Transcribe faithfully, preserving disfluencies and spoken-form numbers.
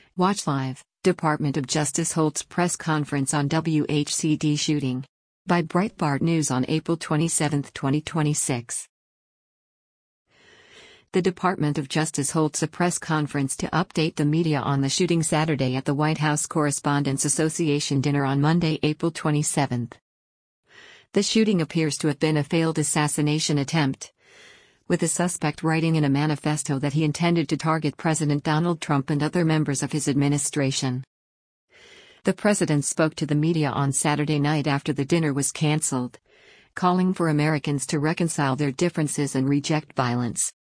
Watch live. Department of Justice holds press conference on W H C D shooting. By Breitbart News on April twenty-seventh, twenty twenty-six. The Department of Justice holds a press conference to update the media on the shooting Saturday at the White House Correspondents Association dinner on Monday, April twenty-seventh. The shooting appears to have been a failed assassination attempt, with the suspect writing in a manifesto that he intended to target President Donald Trump and other members of his administration. The president spoke to the media on Saturday night after the dinner was canceled, calling for Americans to reconcile their differences and reject violence.